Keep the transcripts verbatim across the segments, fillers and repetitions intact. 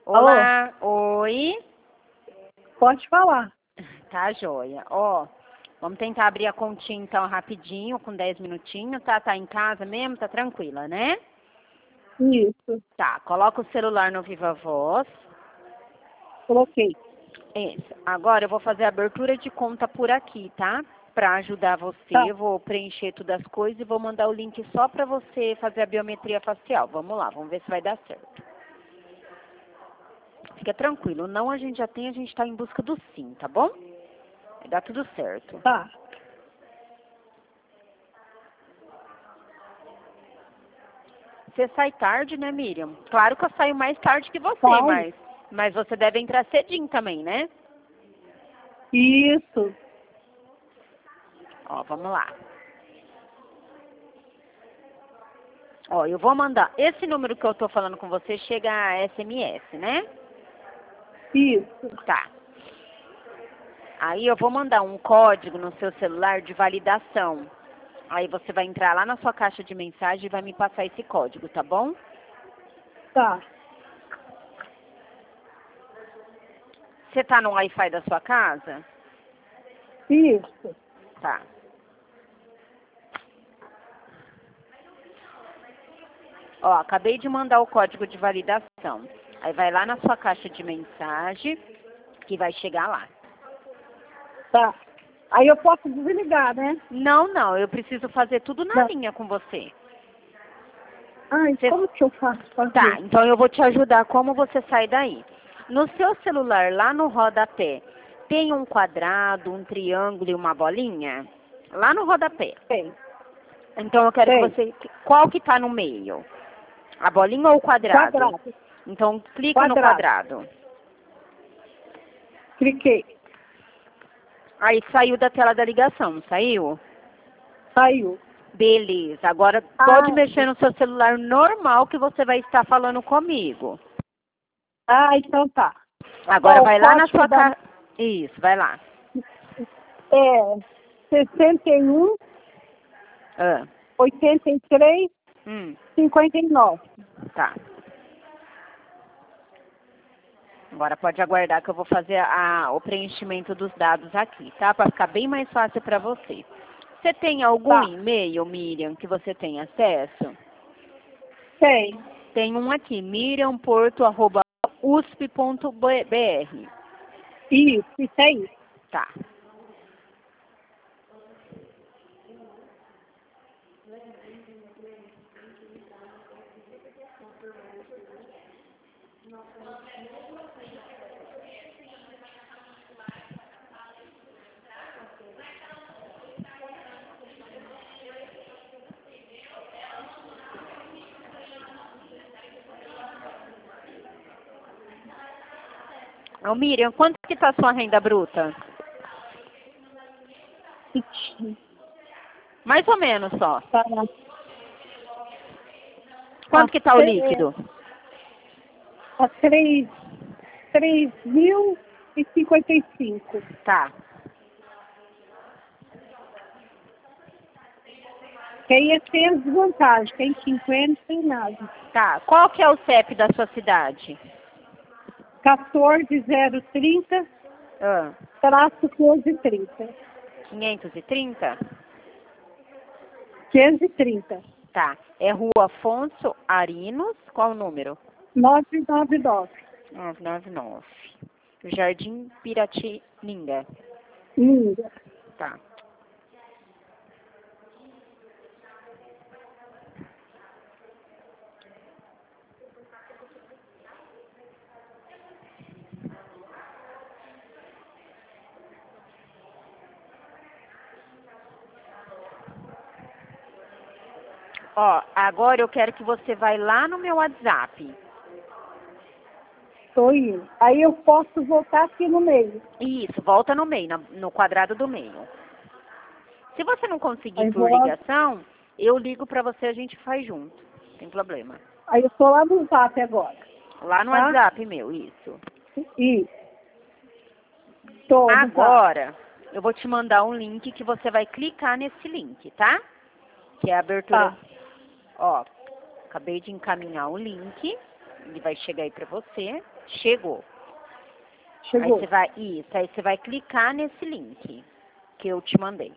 Alô? Olá, oi. Pode falar. Tá joia. Ó, vamos tentar abrir a continha então rapidinho, com dez minutinhos, tá? Tá em casa mesmo, tá tranquila, né? Isso, Tá, coloca o celular no Viva Voz. coloquei. Isso. Agora eu vou fazer a abertura de conta por aqui, tá? Pra ajudar você, Tá, eu vou preencher todas as coisas e vou mandar o link só pra você fazer a biometria facial. Vamos lá, vamos ver se vai dar certo. Fica tranquilo, não a gente já tem, a gente tá em busca do sim, tá bom? Vai dar tudo certo. tá. Você sai tarde, né, Miriam? Claro que eu saio mais tarde que você, Tá. mas, mas você deve entrar cedinho também, né? Isso. Ó, vamos lá. Ó, eu vou mandar. Esse número que eu tô falando com você chega a S M S, né? Isso. Tá. Aí eu vou mandar um código no seu celular de validação. Aí você vai entrar lá na sua caixa de mensagem e vai me passar esse código, tá bom? Tá. Você tá no Wi-Fi da sua casa? Isso. Tá. Ó, acabei de mandar o código de validação. Aí vai lá na sua caixa de mensagem que vai chegar lá. Tá. Aí eu posso desligar, né? Não, não, eu preciso fazer tudo na Não. linha com você. Ai, Você- como que eu faço pra Tá, ver? então eu vou te ajudar como você sai daí. No seu celular, lá no rodapé, tem um quadrado, um triângulo e uma bolinha? Lá no rodapé. Tem. Então eu quero Tem. que você... Qual que tá no meio? A bolinha ou o quadrado? Quadrado. Então clica no Quadrado. quadrado. Cliquei. Aí saiu da tela da ligação, não saiu? Saiu. Beleza, agora Ah, pode mexer no seu celular normal que você vai estar falando comigo. ah, então tá. Agora Ó, o vai lá na código sua da... casa. Isso, vai lá. É sessenta e um, Ah, oitenta e três, hum, cinquenta e nove. tá. Agora pode aguardar que eu vou fazer a, o preenchimento dos dados aqui, tá? Para ficar bem mais fácil para você. Você tem algum Tá. e-mail, Miriam, que você tem acesso? Tem. Tem um aqui, miriam porto arroba u s p ponto b r. Isso, isso aí. Tá. Ô, Miriam, quanto que tá a sua renda bruta? Mais ou menos só. Tá. Quanto que tá o líquido? A três, três mil e cinquenta e cinco. Tá. Que aí é sem as desvantagens, tem cinquenta sem nada. Tá. Qual que é o C E P da sua cidade? quatorze zero trinta, Ah, traço quinhentos e trinta. quinhentos e trinta? quinhentos e trinta. Tá. É Rua Afonso Arinos. Qual o número? novecentos e noventa e nove. novecentos e noventa e nove. Jardim Piratininga. Linda. Tá. Ó, agora eu quero que você vai lá no meu WhatsApp. Estou indo. Aí eu posso voltar aqui no meio. Isso, volta no meio, no, no quadrado do meio. Se você não conseguir Aí por vou lá, ligação, eu ligo pra você e a gente faz junto. Não tem problema. aí eu estou lá no zap agora. Lá no Tá? WhatsApp meu, isso. Isso. Estou no zap. Agora, eu vou te mandar um link que você vai clicar nesse link, tá? Que é a abertura. Tá. Ó, acabei de encaminhar o link. Ele vai chegar aí pra você. Chegou. Chegou. Aí você vai, isso, aí você vai clicar nesse link que eu te mandei.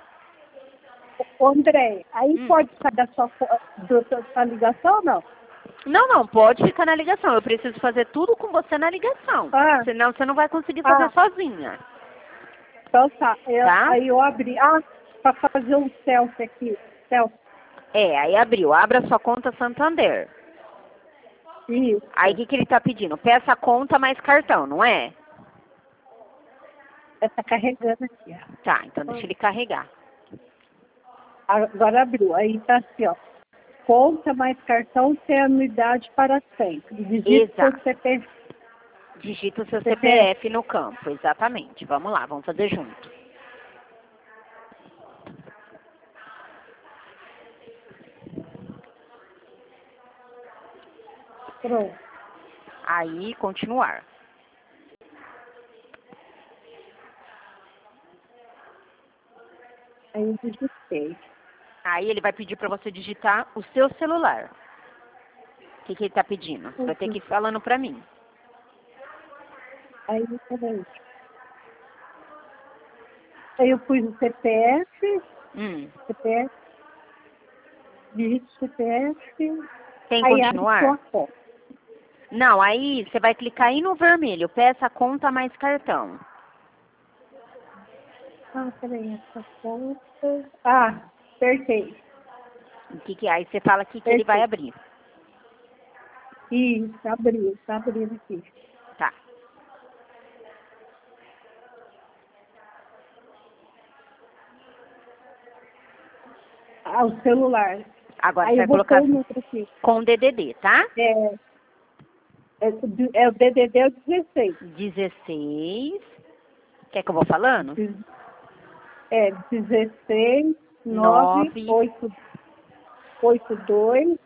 Ô, André, aí Hum. pode sair da sua, fo- do- da sua ligação ou não? Não, não, pode ficar na ligação. Eu preciso fazer tudo com você na ligação. Ah, Senão você não vai conseguir fazer ah, sozinha. então tá. Eu- Tá? Aí eu abri. Ah, para fazer um selfie aqui. Selfie. É, aí abriu. Abra sua conta Santander. Isso. Aí o que, que ele tá pedindo? Peça conta mais cartão, não é? Está carregando aqui. Ó. Tá, então deixa ele carregar. Agora abriu. Aí tá assim, ó. Conta mais cartão sem anuidade para sempre. Digite seu Exato. C P F. Digita o seu C P F. C P F no campo, exatamente. Vamos lá, vamos fazer junto. Pronto. Aí, continuar. Aí eu digitei. Aí ele vai pedir para você digitar o seu celular. O que, que ele tá pedindo? Você vai ter que ir falando para mim. Aí, peraí. Aí eu pus o C P F. Hum. C P F. Digito C P F. Tem Aí abre continuar? sua conta. Não, aí você vai clicar aí no vermelho. Peça conta mais cartão. Ah, peraí, essa conta. Ah, acertei. O que que, aí você fala aqui que ele vai abrir. Isso, abriu, tá abrindo aqui. Tá. Ah, o celular. Agora Aí você eu vai vou colocar pôr o número aqui. com D D D, tá? É, é, o D- é o D D D é o dezesseis. dezesseis. Quer que eu vou falando? É dezesseis, nove, Nove. oito, oito, dois.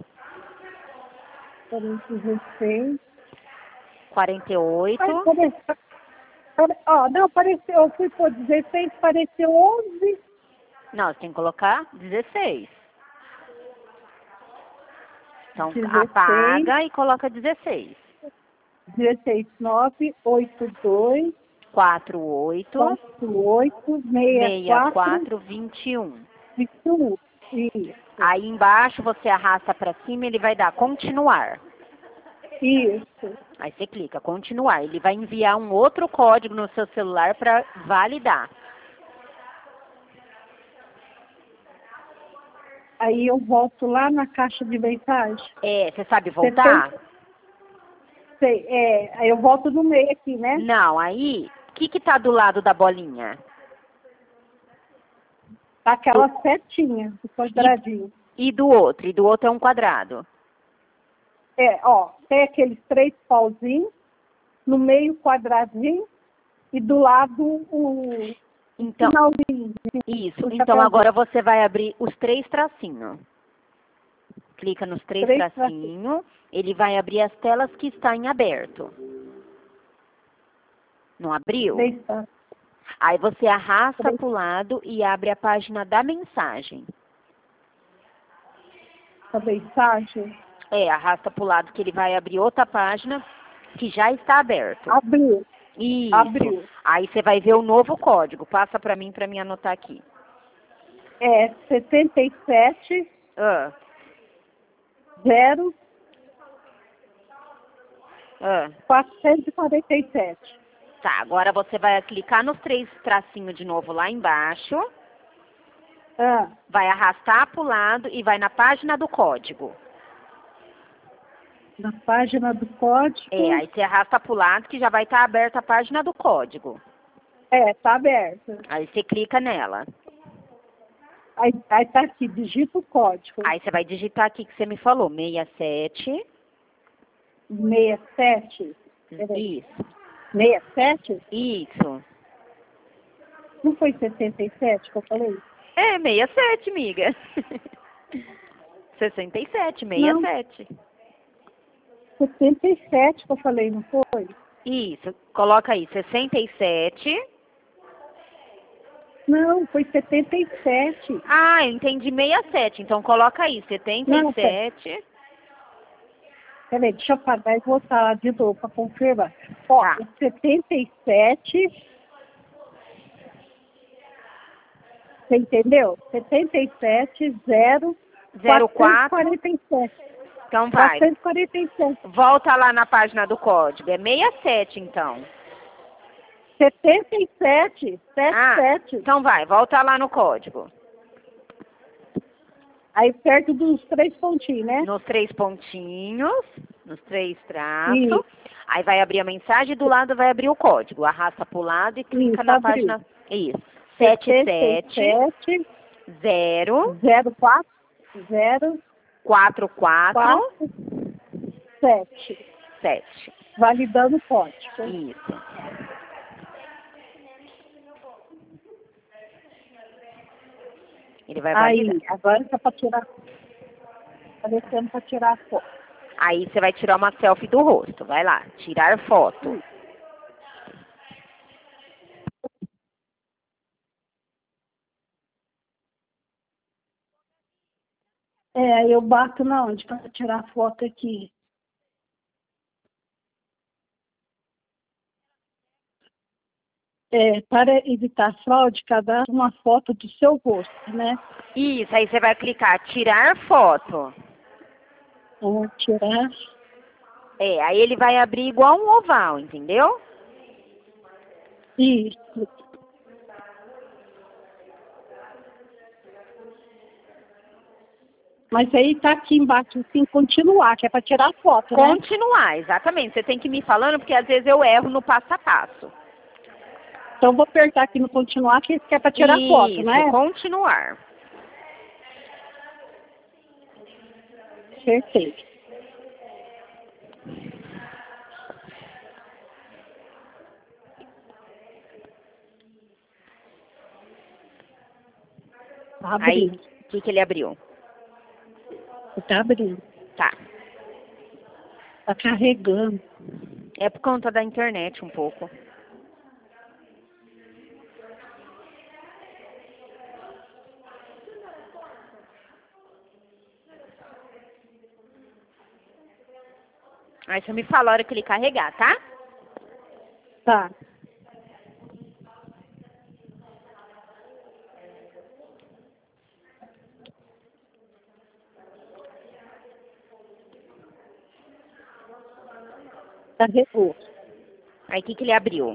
Peraí, dezesseis. quarenta e Ai, oito. pare- pare- Ó, não, apareceu, eu fui por dezesseis, apareceu onze. Não, você tem que colocar dezesseis. Então dezesseis. apaga e coloca dezesseis. dezesseis, nove, oito, dois, quatro oito. quatro, oito, seis, seis quatro, quatro vinte e um. vinte e um. Isso. Aí embaixo você arrasta para cima e ele vai dar continuar. Isso. Aí você clica continuar. Ele vai enviar um outro código no seu celular para validar. Aí eu volto lá na caixa de mensagem. É, você sabe voltar? Sei, é, aí eu volto no meio aqui, né? Não, aí, o que que tá do lado da bolinha? Tá aquela setinha, do quadradinho. E do outro? E do outro é um quadrado. É, ó, tem aqueles três pauzinhos, no meio quadradinho e do lado o Então, finalzinho. isso. o Então chapéuzinho. agora você vai abrir os três tracinhos. Clica nos três, Três tracinhos. Ele vai abrir as telas que estão em aberto. Não abriu? Três tá. Aí você arrasta Três. para o lado e abre a página da mensagem. A mensagem. É, arrasta para o lado que ele vai abrir outra página que já está aberto. Abriu. Isso. Abriu. Aí você vai ver o novo código. Passa para mim, para mim anotar aqui. É setenta e sete, Ah, zero, ah. quatrocentos e quarenta e sete. Tá, agora você vai clicar nos três tracinhos de novo lá embaixo. Ah, Vai arrastar para o lado e vai na página do código. na página do código. É, aí você arrasta para o lado que já vai estar aberta a página do código. É, tá aberto. Aí você clica nela. Aí, aí tá aqui, digita o código. Aí você vai digitar aqui que você me falou, sessenta e sete. sessenta e sete. Peraí. Isso, sessenta e sete? isso. Não foi sessenta e sete que eu falei? É, sessenta e sete, miga. sessenta e sete, sessenta e sete. sessenta e sete que eu falei, não foi? Isso, coloca aí, sessenta e sete. Não, foi setenta e sete. Ah, eu entendi sessenta e sete, então coloca aí, setenta e sete. Peraí, deixa eu pagar e voltar de novo para confirmar. Ó, Tá. setenta e sete. Você entendeu? setenta e sete, zero, zero quatro. quatrocentos e quarenta e sete. Então vai. quatrocentos e quarenta e sete. Volta lá na página do código. É sessenta e sete, então. setenta e sete, Ah, setenta e sete. então vai. Volta lá no código. Aí perto dos três pontinhos, né? Nos três pontinhos, nos três traços. Isso. Aí vai abrir a mensagem e do lado vai abrir o código. Arrasta pro lado e clica Isso, na abriu. página. Isso. sete sete zero zero quatro zero quatro quatro quatro sete. sete. Validando o código. Isso. Ele vai validar. Aí, agora tá para tirar. Tá descendo para tirar a foto. Aí você vai tirar uma selfie do rosto. Vai lá, tirar foto. É, eu bato na onde para tirar a foto aqui? É, para evitar fraude, cadastre uma foto do seu rosto, né? Isso, aí você vai clicar tirar foto. Vou tirar. É, aí ele vai abrir igual um oval, entendeu? Isso. Mas aí tá aqui embaixo, assim, continuar, que é para tirar a foto, né? Continuar, exatamente. Você tem que ir me falando, porque às vezes eu erro no passo a passo. Então, vou apertar aqui no continuar, que é para tirar a foto, Isso, né? continuar. Acertei. Tá Aí, abrindo. o que, que ele abriu? Tá abrindo. Tá. Tá carregando. É por conta da internet um pouco. Aí você me fala a hora que ele carregar, tá? Tá. Carregou. Aí o que, que ele abriu?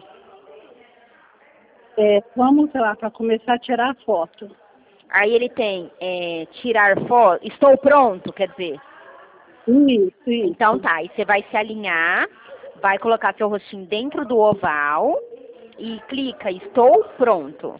É, vamos lá, para começar a tirar a foto. Aí ele tem é, tirar foto. Estou pronto, quer dizer. Isso, isso. Então tá, aí você vai se alinhar, vai colocar seu rostinho dentro do oval e clica estou pronto.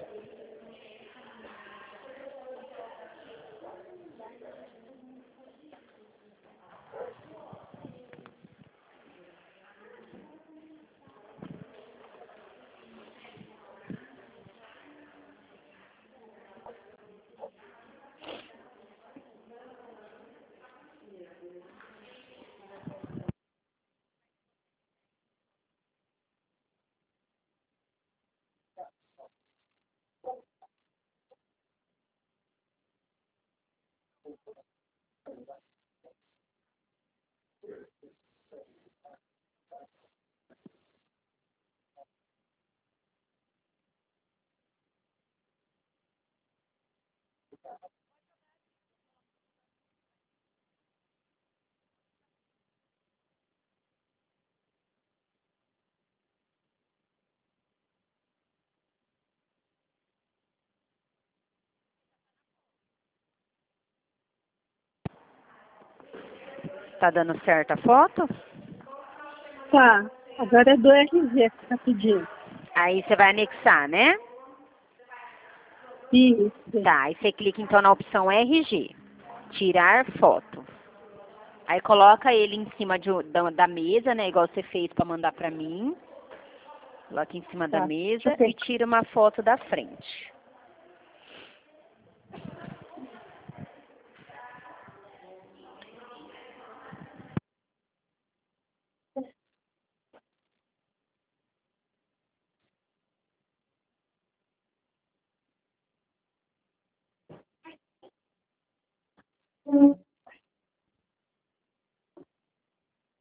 Tá dando certo a foto? Tá. Agora é do R G que tá pedindo. Aí você vai anexar, né? Isso. Tá, aí você clica então na opção R G, tirar foto. Aí coloca ele em cima de, da, da mesa, né? Igual você fez para mandar para mim. Coloca em cima da Tá. Deixa mesa eu ver. e tira uma foto da frente. Hum.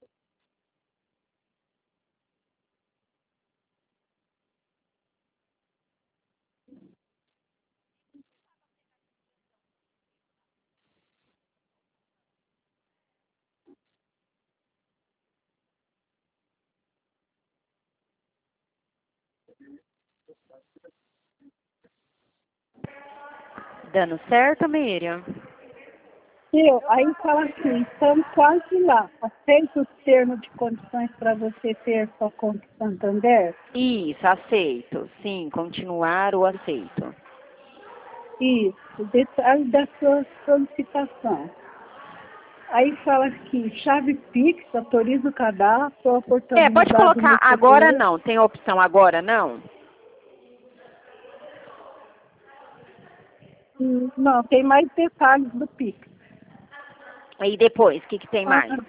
Dando certo, Miriam? Eu, aí fala assim, estamos quase lá. Aceita o termo de condições para você ter sua conta Santander? Isso, aceito. Sim, continuar ou aceito. Isso, detalhe da sua solicitação. Aí fala aqui, chave Pix, autoriza o cadastro, a É, pode portabilidade colocar no agora futuro. não. Tem a opção agora não? Hum, Não, tem mais detalhes do Pix. E depois, o que, que tem Ah, mais?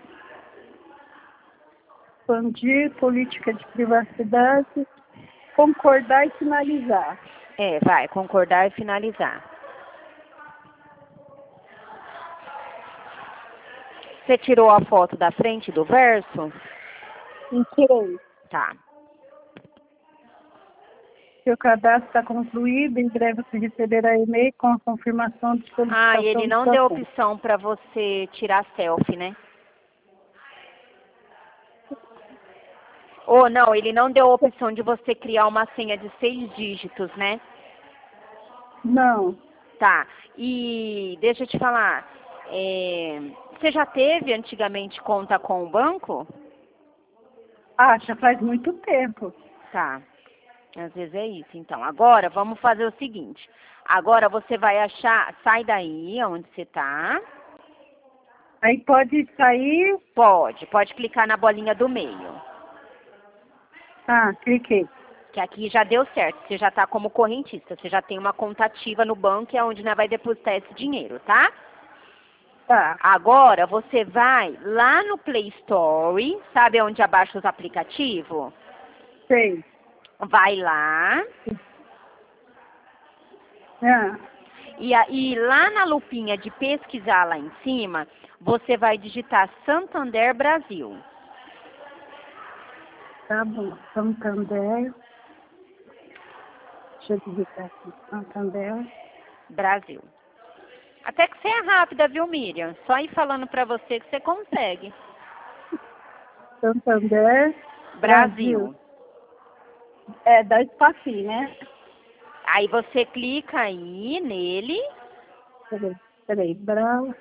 expandir, política de privacidade, concordar e finalizar. É, vai, concordar e finalizar. Você tirou a foto da frente do verso? Tirei. Tá. Seu cadastro está concluído, em breve você receberá e-mail com a confirmação de Ah, e solicitação ele de não sua deu conta. opção para você tirar selfie, né? Ou não, ele não deu a opção de você criar uma senha de seis dígitos, né? Não. Tá. E deixa eu te falar, é, você já teve antigamente conta com o banco? Ah, já faz muito tempo. Tá. Às vezes é isso. Então, agora vamos fazer o seguinte. Agora você vai achar, sai daí onde você tá. Aí pode sair. Pode, pode clicar na bolinha do meio. Ah, cliquei. Que aqui já deu certo, você já tá como correntista, você já tem uma conta ativa no banco, é onde nós vai depositar esse dinheiro, tá? Tá, Agora você vai lá no Play Store, sabe onde abaixa os aplicativos? sei. Vai lá Ah, e aí lá na lupinha de pesquisar lá em cima, você vai digitar Santander Brasil. tá bom. Santander. Deixa eu digitar aqui. Santander. Brasil. Até que você é rápida, viu, Miriam? Só ir falando pra você que você consegue. Santander. Brasil. É, dá espacinho, né? Aí você clica aí nele. Peraí, peraí. Brau.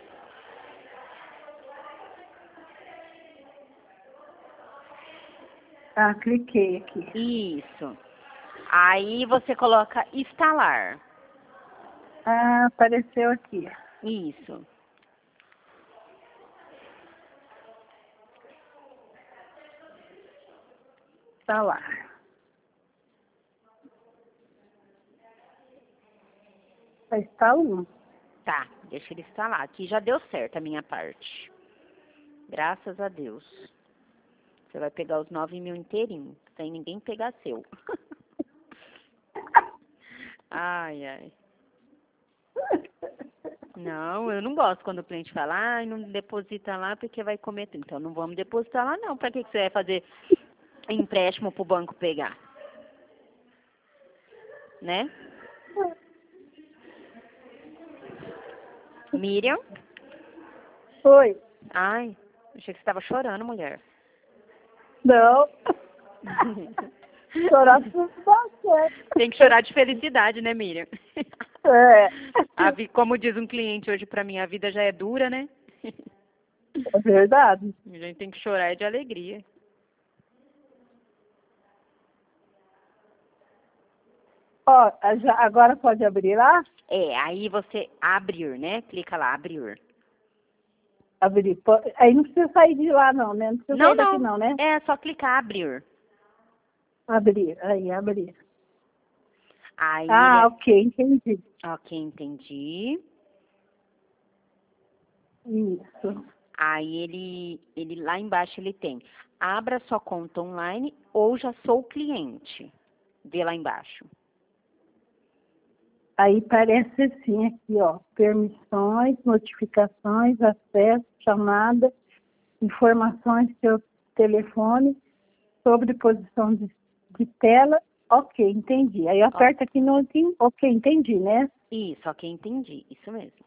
Ah, cliquei aqui. Isso. Aí você coloca instalar. Ah, apareceu aqui. Isso. Tá lá. Já está um. Tá, deixa ele instalar. Aqui já deu certo a minha parte. Graças a Deus. Você vai pegar os nove mil inteirinho, sem ninguém pegar seu. Ai, ai. Não, eu não gosto quando o cliente fala, ai, não deposita lá porque vai comer. Então não vamos depositar lá não. Pra que que você vai fazer empréstimo pro banco pegar? Né? Miriam? Oi. Ai, achei que você estava chorando, mulher. Não. Chorar por você. Tem que chorar de felicidade, né, Miriam? É. A vi- como diz um cliente hoje pra mim, a vida já é dura, né? É verdade. A gente tem que chorar de alegria. Ó, já, agora pode abrir lá? É, aí você abrir, né? Clica lá, abrir. Abrir. Po- Aí não precisa sair de lá, não, né? Não precisa Não, sair daqui, não. não, né? É só clicar abrir. Abrir. Aí, abrir. Aí Ah, ele. ok, entendi. Ok, entendi. Isso. Aí ele, ele lá embaixo ele tem. Abra sua conta online ou já sou cliente. Vê lá embaixo. Aí parece assim aqui, ó. Permissões, notificações, acesso, chamada, informações do seu telefone sobre posição de, de tela. Ok, entendi. Aí aperta aqui no aqui, ok, entendi, né? Isso, ok, entendi. Isso mesmo.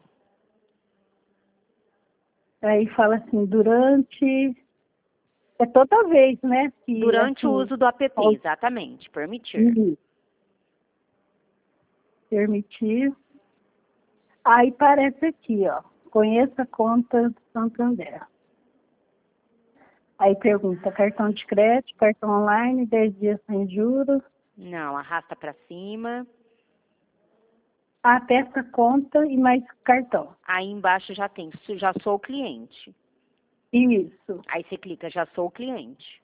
Aí fala assim, durante... É toda vez, né? Que, Durante assim, o uso do app, ao- exatamente. Permitir. Uhum. Permitir. Aí parece aqui, ó. Conheça a conta do Santander. Aí pergunta, cartão de crédito, cartão online, dez dias sem juros. Não, arrasta para cima. Aperta conta e mais cartão. Aí embaixo já tem, su- já sou cliente. Isso. Aí você clica, já sou cliente.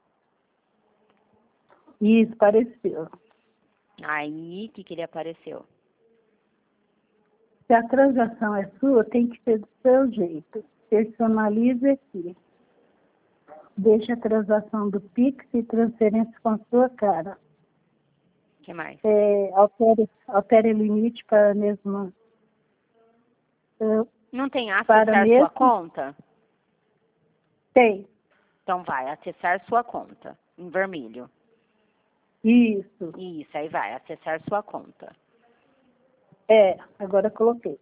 Isso, apareceu. Aí, o que que ele apareceu? Se a transação é sua, tem que ser do seu jeito. Personalize aqui. Deixa a transação do Pix e transferência com a sua cara. O que mais? É, altere, altere o limite para a mesma... é, Não tem para acessar mesmo... sua conta? Tem. Então vai, acessar sua conta. Em vermelho. Isso. Isso, aí vai, acessar sua conta. É, agora coloquei.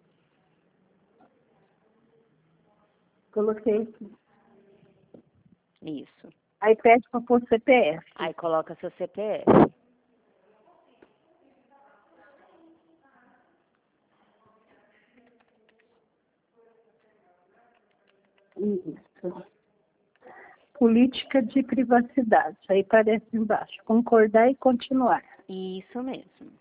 Coloquei aqui. Isso. Aí pede para pôr C P F. Aí coloca seu C P F. Isso. Política de privacidade. Aí aparece embaixo. Concordar e continuar. Isso mesmo.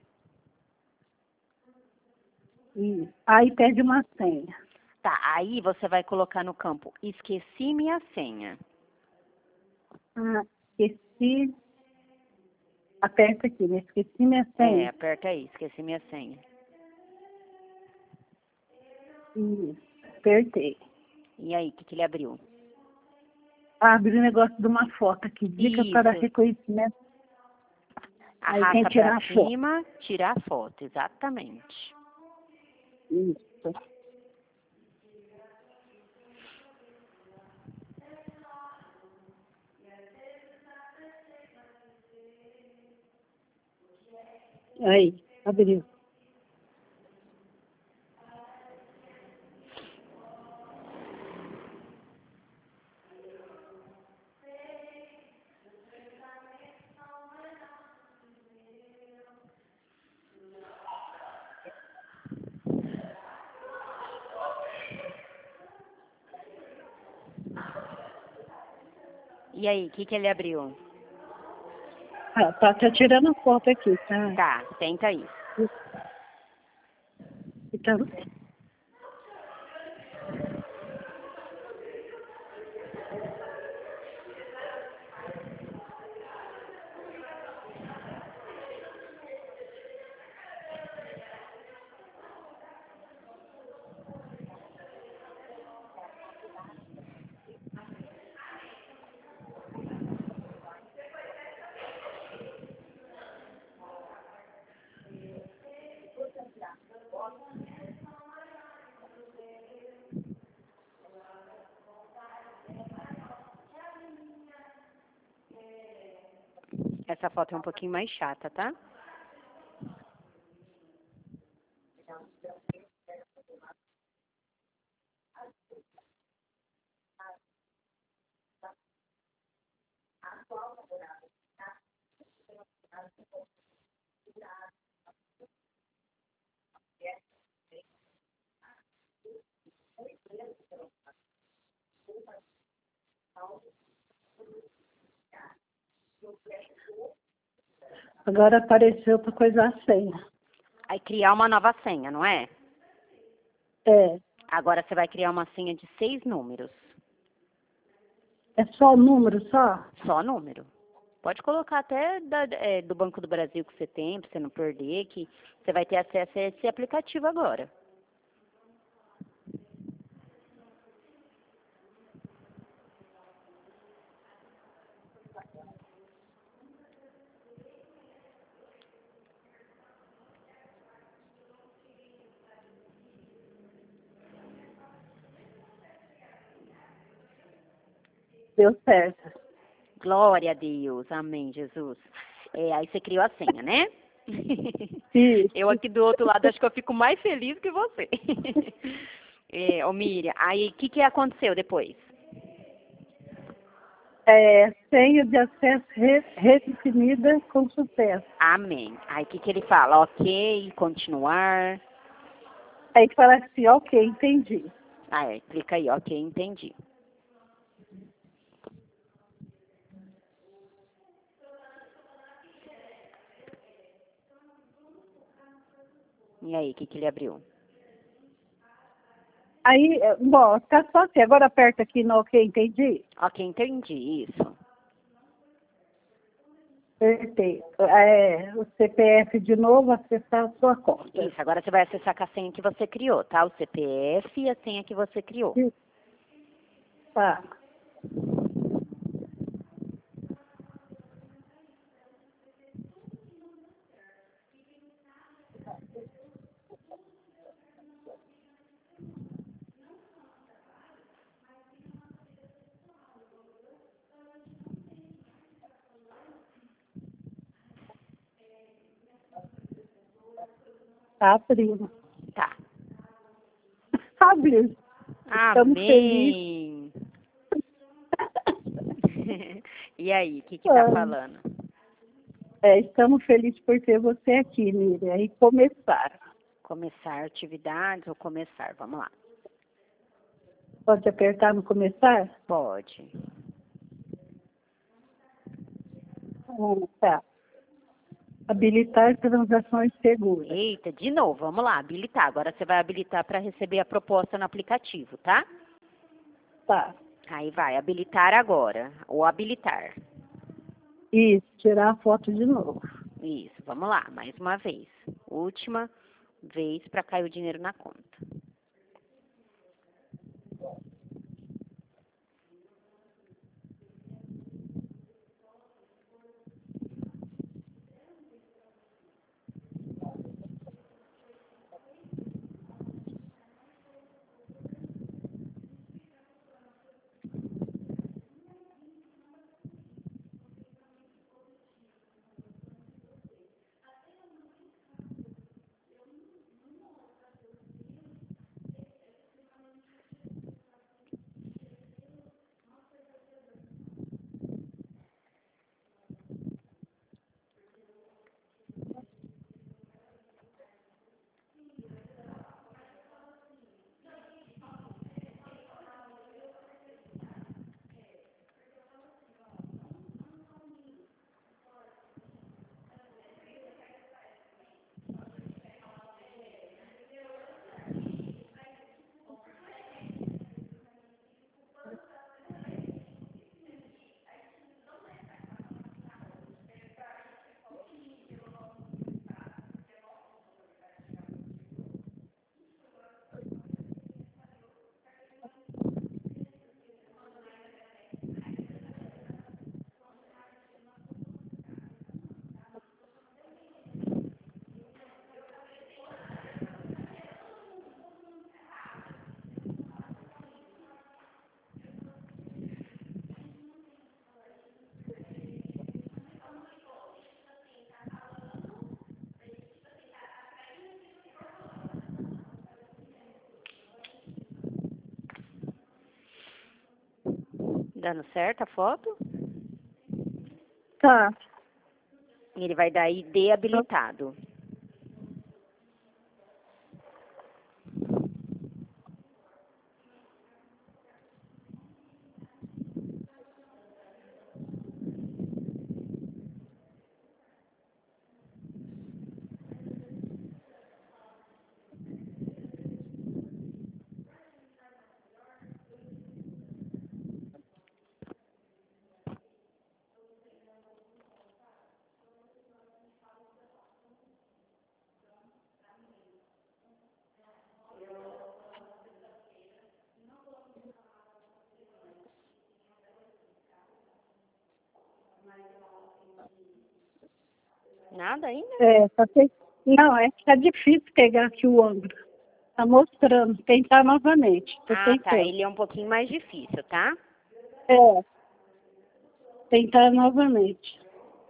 Isso. Aí pede uma senha. Tá, aí você vai colocar no campo, esqueci minha senha. Ah, esqueci. Aperta aqui, né? Esqueci minha É, senha. aperta aí, esqueci minha senha. Isso. Apertei. E aí, o que que ele abriu? Abre o negócio de uma foto aqui. Dica para Isso. reconhecimento. Aí tem Arrasta que tirar pra a foto. cima, tirar a foto, exatamente. Isso. Aí, abriu. E aí, o que que ele abriu? Ah, tá, tá tirando a foto aqui, tá? Tá, tenta aí. Então, Essa foto é um pouquinho mais chata, tá? agora apareceu para coisar a senha. Aí criar uma nova senha, não é? É, Agora você vai criar uma senha de seis números. é só o número, só? Só número. Pode colocar até da- é, do Banco do Brasil que você tem, pra você não perder, que você vai ter acesso a esse aplicativo agora. deu certo. Glória a Deus. Amém, Jesus. É, aí você criou a senha, né? Isso. Eu aqui do outro lado acho que eu fico mais feliz que você. É, ô Miriam, aí o que, que aconteceu depois? É, senha de acesso re, redefinida com sucesso. Amém. Aí o que, que ele fala? Ok, continuar. Aí fala assim, ok, entendi. Ah, é, clica aí, ok, entendi. E aí, o que, que ele abriu? Aí, é, bom, tá só assim, agora aperta aqui no ok, entendi. Ok, entendi isso. Apertei. É, o C P F de novo, acessar a sua conta. Isso, agora você vai acessar com a senha que você criou, tá? O C P F e a senha que você criou. Tá. Tá abrindo. Tá. Abriu. Estamos Amém. felizes. E aí, o que que tá falando? É, estamos felizes por ter você aqui, Miriam. E começar. Começar atividades ou começar? Vamos lá. Pode apertar no começar? Pode. Hum, tá. Habilitar transações seguras. Eita, de novo, vamos lá, habilitar. Agora você vai habilitar para receber a proposta no aplicativo, tá? Tá. Aí vai, habilitar agora, ou habilitar. Isso, tirar a foto de novo. Isso, vamos lá, mais uma vez. Última vez para cair o dinheiro na conta. Dando certo a foto? Tá. Ele vai dar I D habilitado. Nada ainda? É, só tem... Não, é que tá difícil pegar aqui o ângulo. Tá mostrando. Tentar novamente. Tô Ah, tá. tentando. Ele é um pouquinho mais difícil, tá? É. Tentar novamente.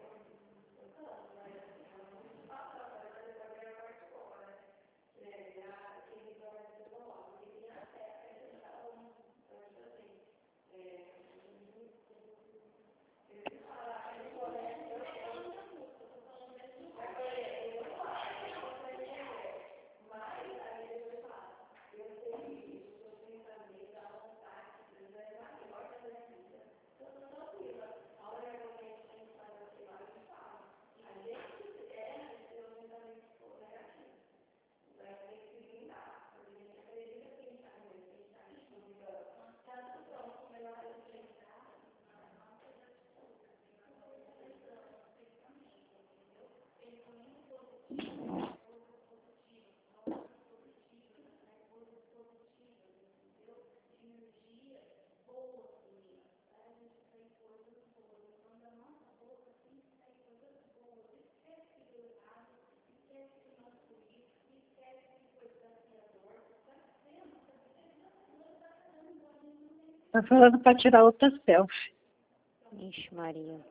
Tá falando para tirar outra selfie. Ixi, Maria.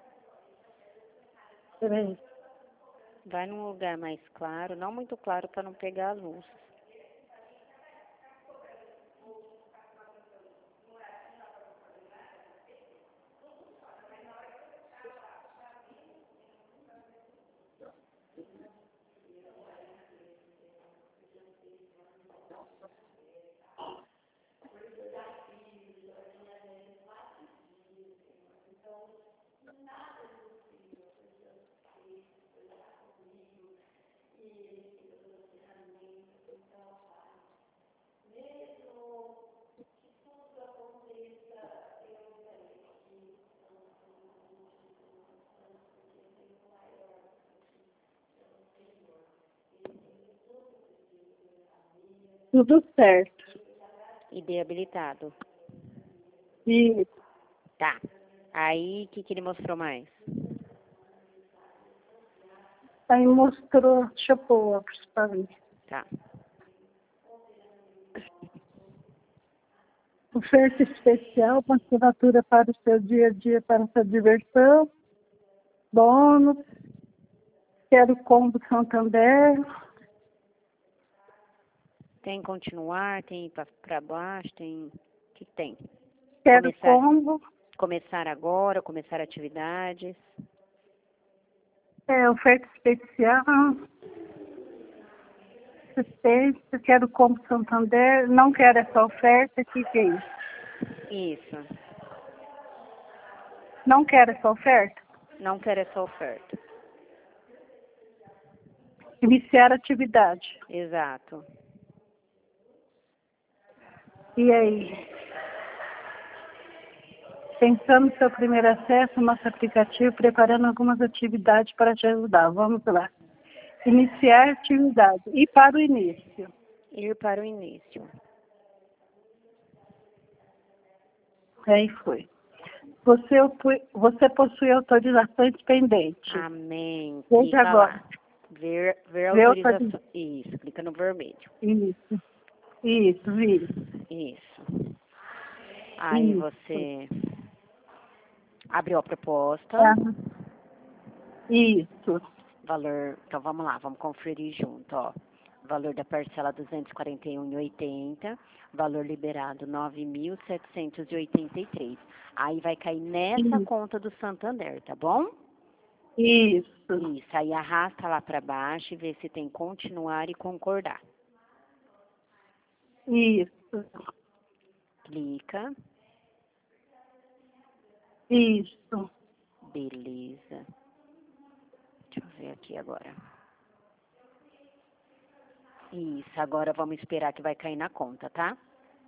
Peraí. Vai num lugar mais claro, não muito claro para não pegar a luz. Tudo certo. E D habilitado. E Tá. Aí, o que, que ele mostrou mais? aí mostrou, deixa eu pôr o óculos para mim. Tá. Oferta especial, com assinatura para o seu dia a dia, para a sua diversão. Bônus. Quero combo Santander. Tem continuar, tem ir para baixo, tem... O que, que tem? Quero Começar, combo. começar agora, começar atividades. É, oferta especial. Assistência. Quero combo Santander. Não quero essa oferta. O que, que é isso? Isso. Não quero essa oferta? Não quero essa oferta. Iniciar atividade. Exato. E aí? Pensando no seu primeiro acesso no nosso aplicativo, preparando algumas atividades para te ajudar. Vamos lá. Iniciar atividade. E para o início. Ir para o início. Aí foi. Você, você possui autorizações pendentes. Amém. Veja Clica agora. lá. Ver, ver Vê autorização. autoriza- Isso, clica no vermelho. Isso. Isso, vi. Isso. Aí Isso. você abriu a proposta. Tá. Isso. Valor. Então vamos lá, vamos conferir junto, ó. Valor da parcela duzentos e quarenta e um reais e oitenta centavos, valor liberado nove mil setecentos e oitenta e três reais. Aí vai cair nessa Isso. conta do Santander, tá bom? Isso. Isso, aí arrasta lá para baixo e vê se tem continuar e concordar. Isso. Clica, Isso. beleza. Deixa eu ver aqui agora. Isso, agora vamos esperar que vai cair na conta, tá?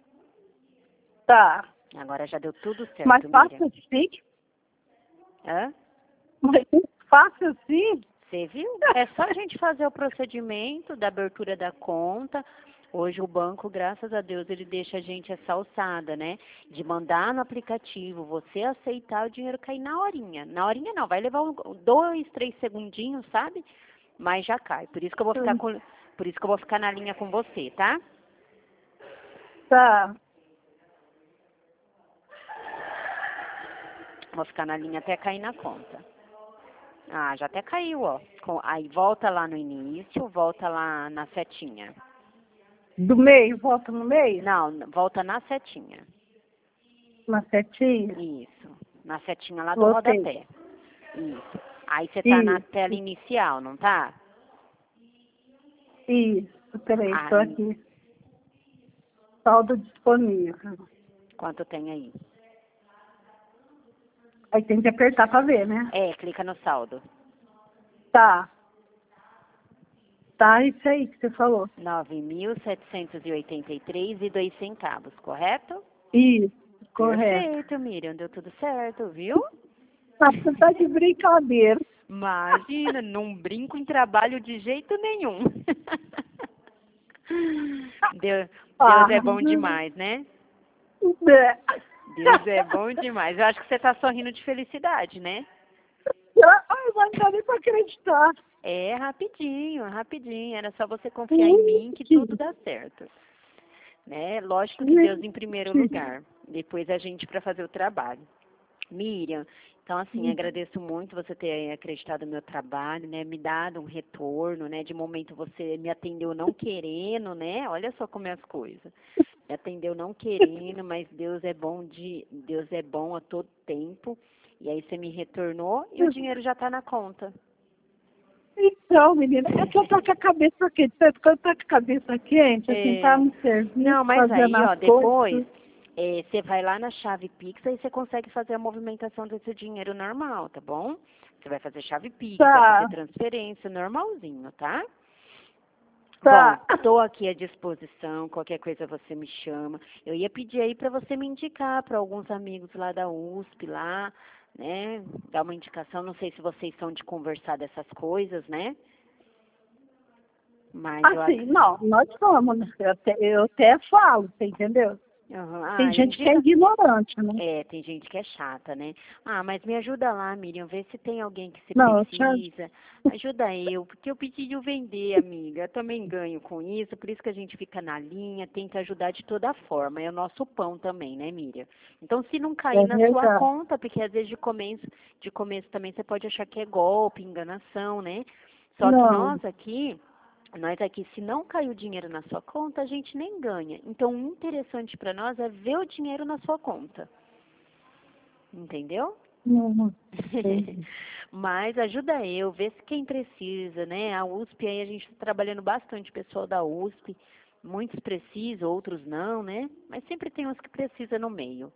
Tá. Agora já deu tudo certo, Mas fácil Miriam. assim? Hã? Mas fácil assim? Você viu? É só a gente fazer o procedimento da abertura da conta. Hoje o banco, graças a Deus, ele deixa a gente essa alçada, né? De mandar no aplicativo, você aceitar o dinheiro cair na horinha. Na horinha não, vai levar um, dois, três segundinhos, sabe? Mas já cai. Por isso que eu vou ficar com, por isso que eu vou ficar na linha com você, tá? Tá. Vou ficar na linha até cair na conta. Ah, já até caiu, ó. Com, aí volta lá no início, volta lá na setinha. Do meio, volta no meio? Não, volta na setinha. Na setinha? Isso. Na setinha lá do Voltei. rodapé. Isso. Aí você tá na Isso. tela inicial, não tá? Isso, peraí, tô Aí, aqui. Saldo disponível. quanto tem aí? Aí tem que apertar pra ver, né? É, clica no saldo. Tá. Tá, isso aí que você falou. nove mil setecentos e oitenta e três e dois centavos, correto? Isso, correto. Perfeito, Miriam, deu tudo certo, viu? Ah, você tá de brincadeira. Imagina, não brinco em trabalho de jeito nenhum. Deus, Deus é bom demais, né? É. Deus é bom demais. Eu acho que você tá sorrindo de felicidade, né? Ai, não dá nem pra acreditar. É rapidinho, rapidinho. Era só você confiar em mim que tudo dá certo. Né? Lógico que Deus em primeiro lugar. Depois a gente para fazer o trabalho. Miriam, então assim, agradeço muito você ter acreditado no meu trabalho, né? Me dado um retorno, né? De momento você me atendeu não querendo, né? Olha só como é as coisas. Me atendeu não querendo, mas Deus é bom de Deus é bom a todo tempo. E aí você me retornou e o dinheiro já está na conta. Então, menina, é que eu tô com a cabeça quente. Sabe quando eu tô com a cabeça quente, assim, É. tá no serviço, Não, mas fazendo aí, ó, as depois coisas. é, você vai lá na chave Pix e você consegue fazer a movimentação desse dinheiro normal, tá bom? Você vai fazer chave Pix, vai Tá, fazer transferência, normalzinho, tá? tá. Bom, estou aqui à disposição, qualquer coisa você me chama. Eu ia pedir aí para você me indicar para alguns amigos lá da U S P, lá, né? Dar uma indicação, não sei se vocês são de conversar dessas coisas, né? Mas eu Assim, não, nós somos, né? Eu até, eu até falo, você entendeu? Uhum. Tem Ah, gente que é indica. ignorante, né? É, tem gente que é chata, né? Ah, mas me ajuda lá, Miriam, vê se tem alguém que se Não, eu te ajudo. precisa. Ajuda eu, porque eu preciso vender, amiga. Eu também ganho com isso, por isso que a gente fica na linha, tenta ajudar de toda forma. É o nosso pão também, né, Miriam? Então, se não cair É na sua verdade. conta, porque às vezes de começo, de começo também você pode achar que é golpe, enganação, né? Só que Não, nós aqui, nós aqui, se não cair o dinheiro na sua conta, a gente nem ganha. Então, o interessante para nós é ver o dinheiro na sua conta. Entendeu? não, não. Entendi. Mas ajuda eu, vê se quem precisa, né? A U S P aí, a gente está trabalhando bastante, pessoal da U S P. Muitos precisam, outros não, né? Mas sempre tem uns que precisam no meio.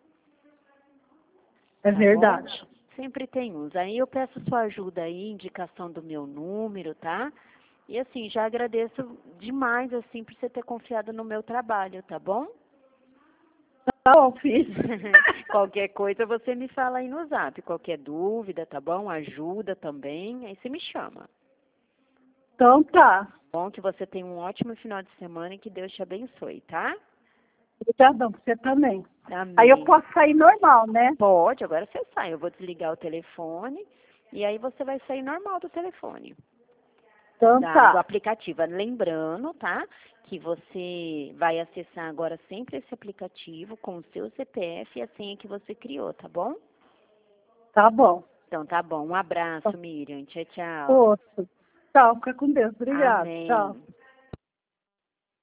É Tá verdade. bom? Sempre tem uns. Aí eu peço sua ajuda aí, indicação do meu número, tá? E assim, já agradeço demais, assim, por você ter confiado no meu trabalho, tá bom? Tá bom, filho. Qualquer coisa você me fala aí no zap. Qualquer dúvida, tá bom? Ajuda também, aí você me chama. Então tá. Bom que você tenha um ótimo final de semana e que Deus te abençoe, tá? Obrigadão, você também. Amém. Aí eu posso sair normal, né? Pode, agora você sai. Eu vou desligar o telefone e aí você vai sair normal do telefone. Então Da, do tá. aplicativo. Lembrando, tá? Que você vai acessar agora sempre esse aplicativo com o seu C P F e a senha que você criou, tá bom? Tá bom. Então tá bom. Um abraço, Miriam. Tchau, tchau. Outro. Tchau, fica com Deus. Obrigada. Tchau. Amém.